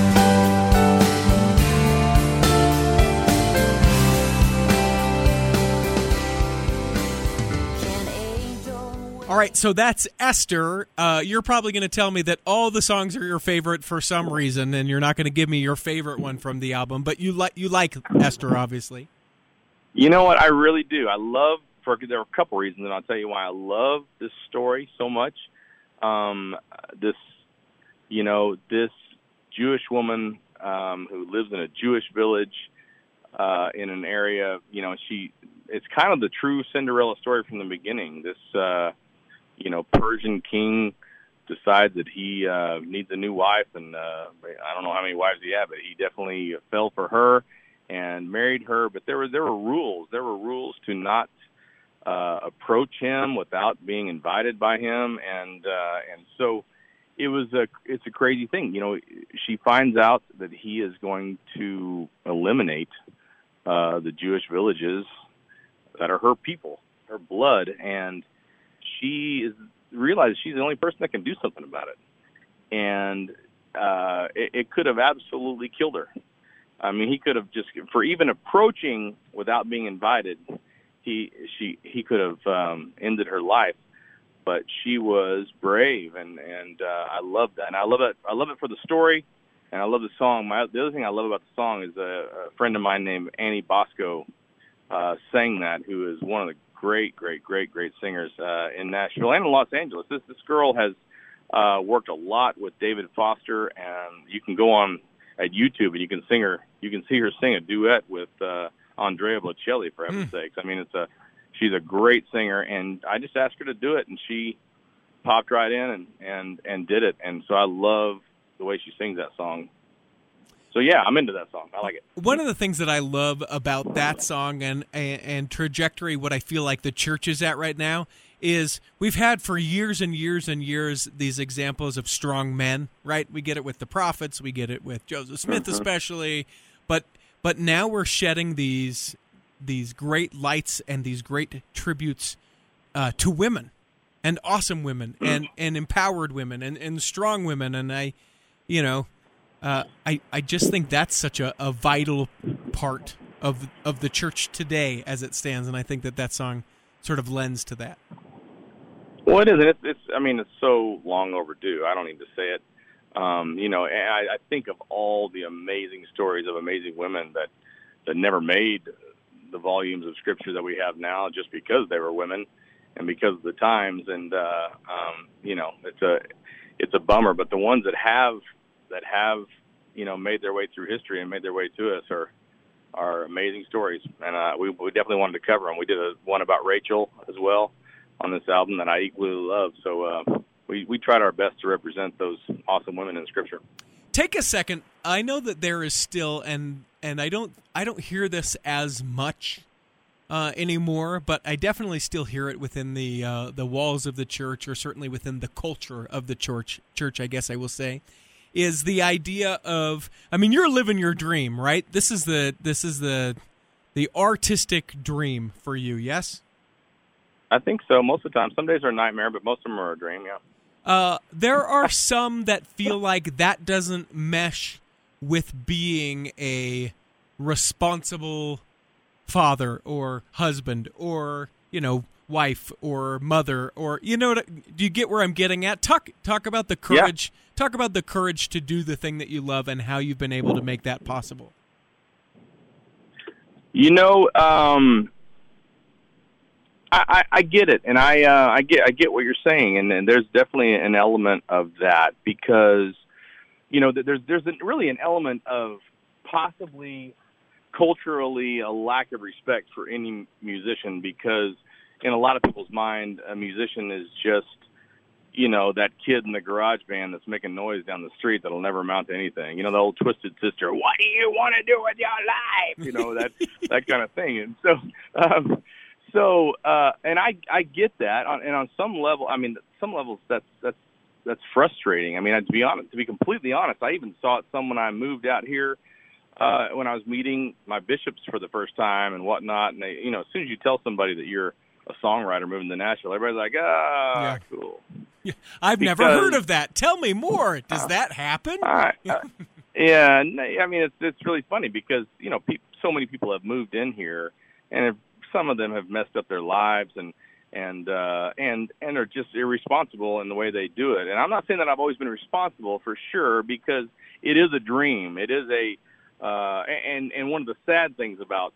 Can age or All right, so that's Esther. Uh, you're probably going to tell me that all the songs are your favorite for some reason, and you're not going to give me your favorite one from the album, but you like you like Esther, obviously. You know what? I really do. I love, for there are a couple reasons, and I'll tell you why I love this story so much. Um, this, you know, this Jewish woman um, who lives in a Jewish village uh, in an area, you know, she, it's kind of the true Cinderella story from the beginning. This, uh, you know, Persian king decides that he uh, needs a new wife, and uh, I don't know how many wives he had, but he definitely fell for her and married her. But there were there were rules. There were rules to not uh, approach him without being invited by him, and uh, and so it was a it's a crazy thing. You know, she finds out that he is going to eliminate uh, the Jewish villages that are her people, her blood, and she is realizes she's the only person that can do something about it, and uh, it, it could have absolutely killed her. I mean, he could have just, for even approaching without being invited, he she he could have um, ended her life. But she was brave, and and uh, I love that, and I love it. I love it for the story, and I love the song. My the other thing I love about the song is a, a friend of mine named Annie Bosco uh, sang that, who is one of the great, great, great, great singers uh, in Nashville and in Los Angeles. This this girl has uh, worked a lot with David Foster, and you can go on at YouTube and you can sing her. You can see her sing a duet with uh, Andrea Bocelli, for heaven's mm. sakes. I mean, it's a she's a great singer, and I just asked her to do it, and she popped right in and and and did it. And so I love the way she sings that song. so yeah, I'm into that song. I like it. One of the things that I love about that song and, and and trajectory, what I feel like the church is at right now, is we've had for years and years and years these examples of strong men, right? We get it with the prophets, we get it with Joseph Smith Mm-hmm. especially, but but now we're shedding these these great lights and these great tributes uh, to women, and awesome women, and, and empowered women, and, and strong women, and I, you know, uh, I I just think that's such a, a vital part of of the church today as it stands, and I think that that song sort of lends to that. Well, it is. It's, it's. I mean, it's so long overdue. I don't need to say it. Um, you know, and I, I think of all the amazing stories of amazing women that that never made the volumes of scripture that we have now, just because they were women and because of the times. And uh, um, you know, it's a it's a bummer. But the ones that have that have you know made their way through history and made their way to us are are amazing stories. And uh, we we definitely wanted to cover them. We did a one about Rachel as well on this album that I equally love. So uh, we, we tried our best to represent those awesome women in Scripture. Take a second. I know that there is still, and and I don't I don't hear this as much uh, anymore, but I definitely still hear it within the uh, the walls of the church, or certainly within the culture of the church. Church, I guess I will say, is the idea of. I mean, you're living your dream, right? This is the this is the the artistic dream for you. Yes. I think so. Most of the time. Some days are a nightmare, but most of them are a dream, yeah. Uh, there are some that feel like that doesn't mesh with being a responsible father or husband or, you know, wife or mother or, you know, do you get where I'm getting at? Talk talk about the courage. Yeah. Talk about the courage to do the thing that you love and how you've been able to make that possible. You know, um... I, I get it, and I uh, I get I get what you're saying, and, and there's definitely an element of that because, you know, there's there's really an element of possibly culturally a lack of respect for any musician because in a lot of people's mind, a musician is just, you know, that kid in the garage band that's making noise down the street that'll never amount to anything. You know, the old Twisted Sister, what do you want to do with your life? You know, that that kind of thing, and so. Um, So, uh, and I, I get that, and on some level, I mean, some levels that's that's that's frustrating. I mean, to be honest, to be completely honest, I even saw it some when I moved out here, uh, when I was meeting my bishops for the first time and whatnot. And they, you know, as soon as you tell somebody that you're a songwriter moving to Nashville, everybody's like, ah, yeah. cool. Yeah. I've because, never heard of that. Tell me more. Does uh, that happen? I, uh, yeah, I mean, it's it's really funny because you know, pe- so many people have moved in here, and have, some of them have messed up their lives and and uh, and and are just irresponsible in the way they do it. And I'm not saying that I've always been responsible for sure, because it is a dream. It is a uh, and and one of the sad things about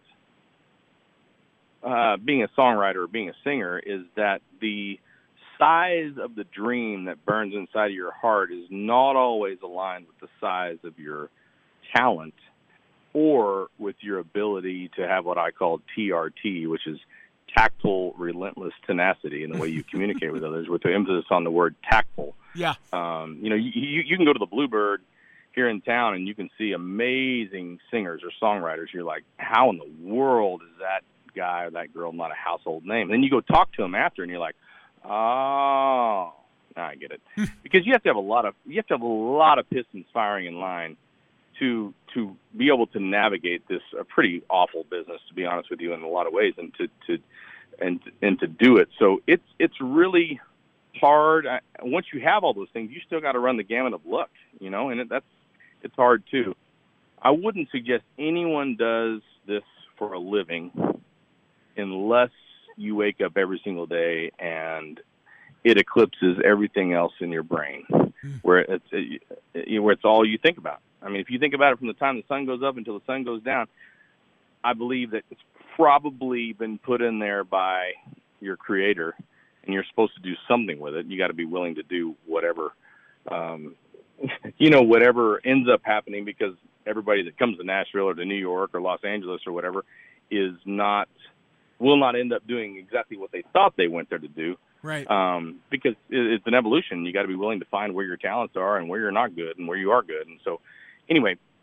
uh, being a songwriter or being a singer is that the size of the dream that burns inside of your heart is not always aligned with the size of your talent or with your ability to have what I call T R T, which is tactful, relentless tenacity in the way you communicate with others, with the emphasis on the word tactful. Yeah. Um, you know, you, you can go to the Bluebird here in town and you can see amazing singers or songwriters. You're like, how in the world is that guy or that girl not a household name? And then you go talk to them after and you're like, oh, I get it. Because you have to have a lot of, you have to have a lot of pistons firing in line to to be able to navigate this a pretty awful business, to be honest with you, in a lot of ways, and to, to and and to do it. So it's it's really hard. I, once you have all those things, you still got to run the gamut of luck, you know, and it, that's it's hard too. I wouldn't suggest anyone does this for a living unless you wake up every single day and it eclipses everything else in your brain, where it's it, it, where it's all you think about. I mean, if you think about it from the time the sun goes up until the sun goes down, I believe that it's probably been put in there by your creator, and you're supposed to do something with it. You got to be willing to do whatever, um, you know, whatever ends up happening, because everybody that comes to Nashville or to New York or Los Angeles or whatever is not, will not end up doing exactly what they thought they went there to do. Right. Um, because it's an evolution. You got to be willing to find where your talents are and where you're not good and where you are good. And so, anyway,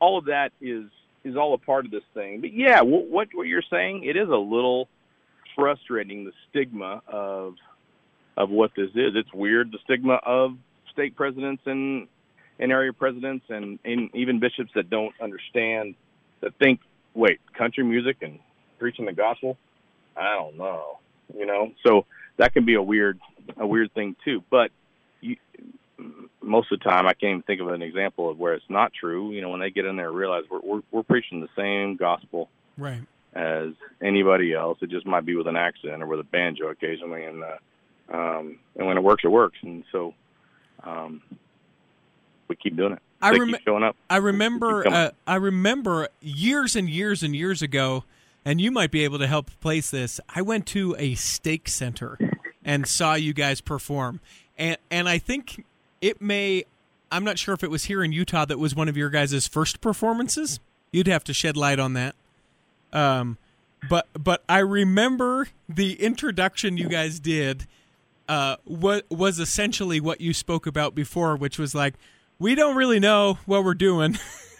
all of that is is all a part of this thing. But yeah, what what, what you're saying, it is a little frustrating, the stigma of of what this is. It's weird, the stigma of state presidents and and area presidents and, and even bishops that don't understand, that think, wait, country music and preaching the gospel? I don't know, you know. So that can be a weird a weird thing too. But you, most of the time, I can't even think of an example of where it's not true. You know, when they get in there and realize we're we're, we're preaching the same gospel, right, as anybody else. It just might be with an accent or with a banjo occasionally, and uh, um, and when it works, it works. And so um, we keep doing it. I, they rem- keep showing up. I remember. Uh, I remember years and years and years ago, and you might be able to help place this. I went to a steak center and saw you guys perform, and and I think it may. I'm not sure if it was here in Utah that was one of your guys' first performances. You'd have to shed light on that. Um, but but I remember the introduction you guys did uh, what was essentially what you spoke about before, which was like, we don't really know what we're doing,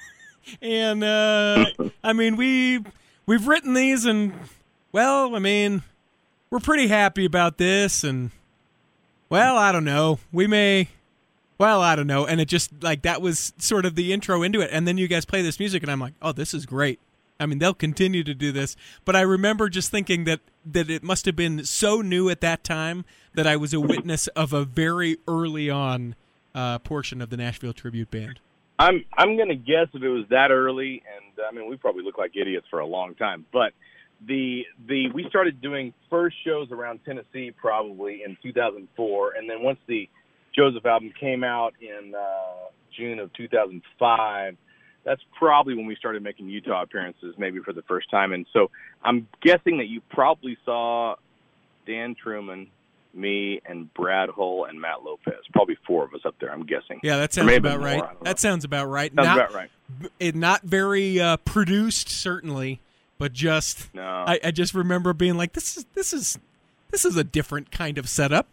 and uh, I mean we we've written these, and well, I mean we're pretty happy about this, and well, I don't know, we may. Well, I don't know, and it just, like, that was sort of the intro into it, and then you guys play this music, and I'm like, oh, this is great. I mean, they'll continue to do this, but I remember just thinking that, that it must have been so new at that time that I was a witness of a very early on uh, portion of the Nashville Tribute Band. I'm I'm going to guess if it was that early, and, I mean, we probably look like idiots for a long time, but the the we started doing first shows around Tennessee probably in two thousand four, and then once the Joseph album came out in uh, June of two thousand five. That's probably when we started making Utah appearances, maybe for the first time. And so I'm guessing that you probably saw Dan Truman, me, and Brad Hull, and Matt Lopez. Probably four of us up there, I'm guessing. Yeah, that sounds about right. More, that sounds about right. Sounds not, about right. It, not very uh, produced, certainly, but just no. I, I just remember being like, this is this is this is a different kind of setup.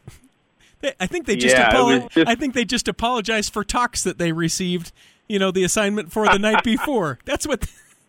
I think they just, yeah, apolo- just I think they just apologized for talks that they received, you know, the assignment for the night before. That's what.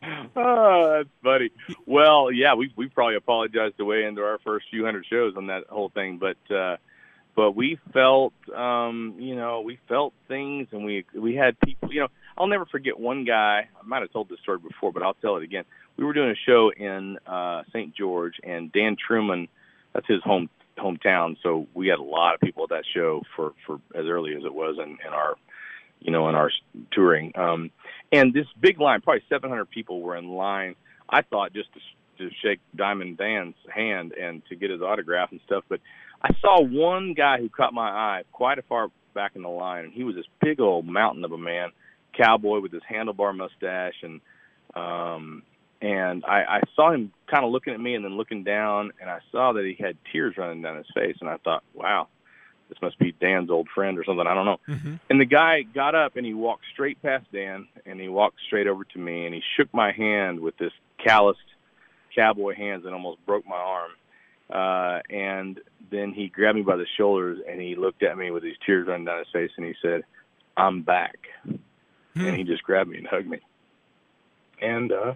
Oh, that's funny. Well, yeah, we we probably apologized the way into our first few hundred shows on that whole thing, but uh, but we felt, um, you know, we felt things, and we we had people. You know, I'll never forget one guy. I might have told this story before, but I'll tell it again. We were doing a show in uh, Saint George, and Dan Truman, that's his home. hometown, so we had a lot of people at that show for, for as early as it was in, in our, you know, in our touring. Um, and this big line, probably seven hundred people were in line, I thought, just to, to shake Diamond Dan's hand and to get his autograph and stuff. But I saw one guy who caught my eye quite a far back in the line, and he was this big old mountain of a man, cowboy with his handlebar mustache, and um And I, I saw him kind of looking at me and then looking down, and I saw that he had tears running down his face. And I thought, wow, this must be Dan's old friend or something. I don't know. Mm-hmm. And the guy got up, and he walked straight past Dan, and he walked straight over to me, and he shook my hand with this calloused cowboy hands and almost broke my arm. Uh, and then he grabbed me by the shoulders, and he looked at me with these tears running down his face, and he said, I'm back. Mm-hmm. And he just grabbed me and hugged me. And uh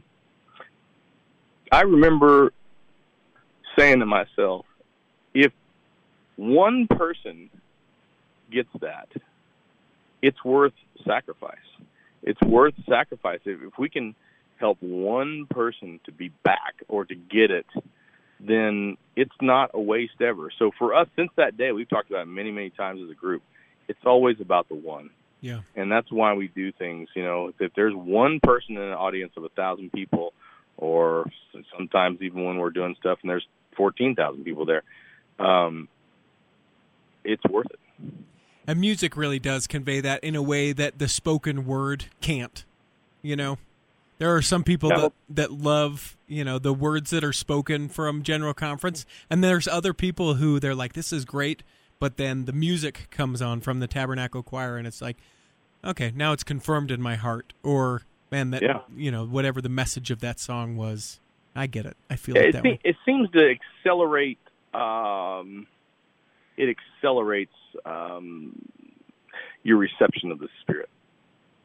I remember saying to myself, if one person gets that, it's worth sacrifice. It's worth sacrifice. If, if we can help one person to be back or to get it, then it's not a waste ever. So for us, since that day, we've talked about it many, many times as a group, it's always about the one. Yeah. And that's why we do things, you know, if there's one person in an audience of a thousand people, or sometimes even when we're doing stuff and there's fourteen thousand people there, um, it's worth it. And music really does convey that in a way that the spoken word can't, you know. There are some people yeah. that, that love, you know, the words that are spoken from General Conference, and there's other people who they're like, this is great, but then the music comes on from the Tabernacle Choir, and it's like, okay, now it's confirmed in my heart, or man, that yeah. you know, whatever the message of that song was, I get it. I feel yeah, it it that se- way. It seems to accelerate. Um, it accelerates um, your reception of the Spirit,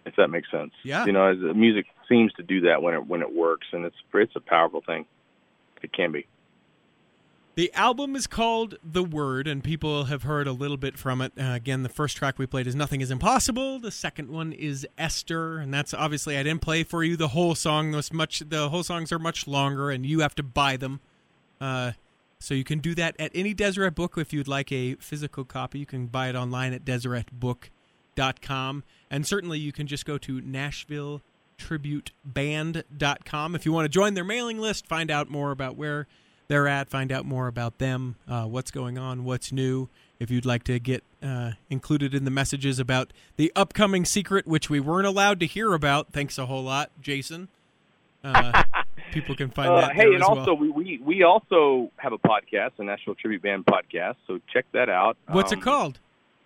if that makes sense. Yeah. You know, as the music seems to do that when it when it works, and it's it's a powerful thing. It can be. The album is called The Word, and people have heard a little bit from it. Uh, again, the first track we played is Nothing Is Impossible. The second one is Esther, and that's obviously I didn't play for you the whole song. Those much the whole songs are much longer, and you have to buy them. Uh, so you can do that at any Deseret book. If you'd like a physical copy, you can buy it online at deseret book dot com, and certainly you can just go to nashville tribute band dot com if you want to join their mailing list, find out more about where they're at, find out more about them, uh, what's going on, what's new. If you'd like to get uh, included in the messages about the upcoming secret, which we weren't allowed to hear about, thanks a whole lot, Jason. Uh, people can find uh, that Hey, there and as also well. we, we we also have a podcast, a Nashville Tribute Band podcast, so check that out. What's um, it called?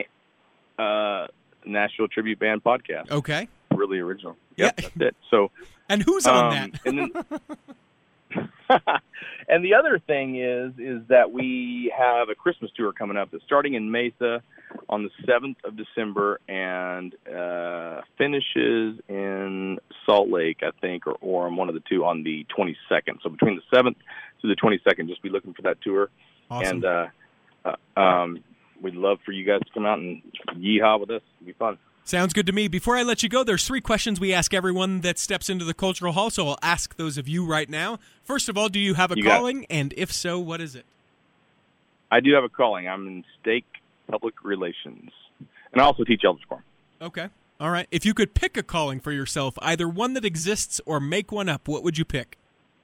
Uh, Nashville Tribute Band podcast. Okay. Really original. Yep, Yeah. that's it. So, And who's on um, that? and, then, and the other thing is is that we have a Christmas tour coming up that's starting in Mesa on the seventh of December and uh, finishes in Salt Lake, I think, or Orem, one of the two, on the twenty-second. So between the seventh to the twenty-second, just be looking for that tour. Awesome. And uh, uh, um, we'd love for you guys to come out and yeehaw with us. It'd be fun. Sounds good to me. Before I let you go, there's three questions we ask everyone that steps into the Cultural Hall, so I'll ask those of you right now. First of all, do you have a You got it. calling? And if so, what is it? I do have a calling. I'm in Stake Public Relations, and I also teach Elders Quorum. Okay. All right. If you could pick a calling for yourself, either one that exists or make one up, what would you pick?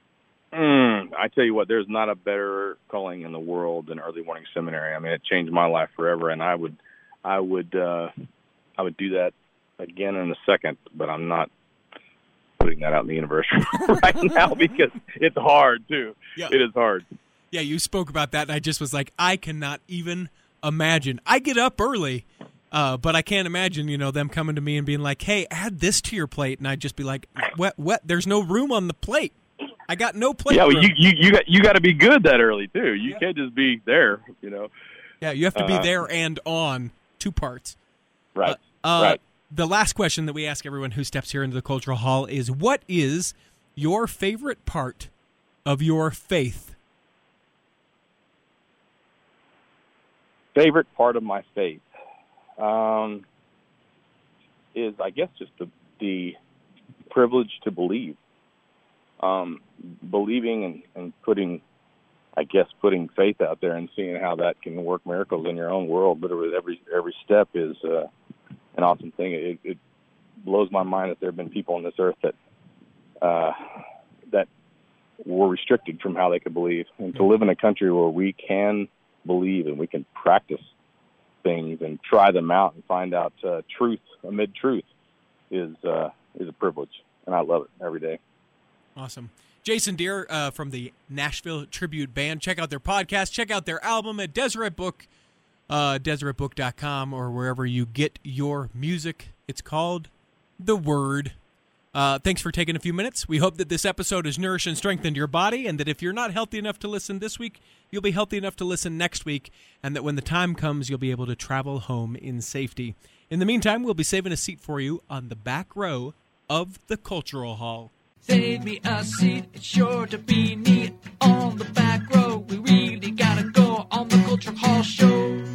Mm, I tell you what, there's not a better calling in the world than early morning seminary. I mean, it changed my life forever, and I would, I would, uh, I would do that again in a second. But I'm not putting that out in the universe right now because it's hard too. Yeah. It is hard. Yeah, you spoke about that, and I just was like, I cannot even imagine. I get up early, uh, but I can't imagine, you know, them coming to me and being like, hey, add this to your plate. And I'd just be like, what, what? There's no room on the plate. I got no plate Yeah, well, room. you you you got you got to be good that early too. You Yeah. can't just be there, you know. Yeah, you have to be Uh, there and on, two parts. Right. Uh, uh, right. The last question that we ask everyone who steps here into the Cultural Hall is, what is your favorite part of your faith? Favorite part of my faith um, is, I guess, just the, the privilege to believe. Um, believing and, and putting, I guess, putting faith out there and seeing how that can work miracles in your own world. Literally, every every step is uh, an awesome thing. It, it blows my mind that there have been people on this earth that uh, that were restricted from how they could believe, and to live in a country where we can believe and we can practice things and try them out and find out uh, truth amid truth is uh, is a privilege, and I love it every day. Awesome. Jason Deere uh, from the Nashville Tribute Band. Check out their podcast. Check out their album at Deseret Book, uh, deseret book dot com, or wherever you get your music. It's called The Word. Uh, thanks for taking a few minutes. We hope that this episode has nourished and strengthened your body, and that if you're not healthy enough to listen this week, you'll be healthy enough to listen next week, and that when the time comes, you'll be able to travel home in safety. In the meantime, we'll be saving a seat for you on the back row of the Cultural Hall. Save me a seat, it's sure to be neat on the back row. We really gotta go on the Cultural Hall show.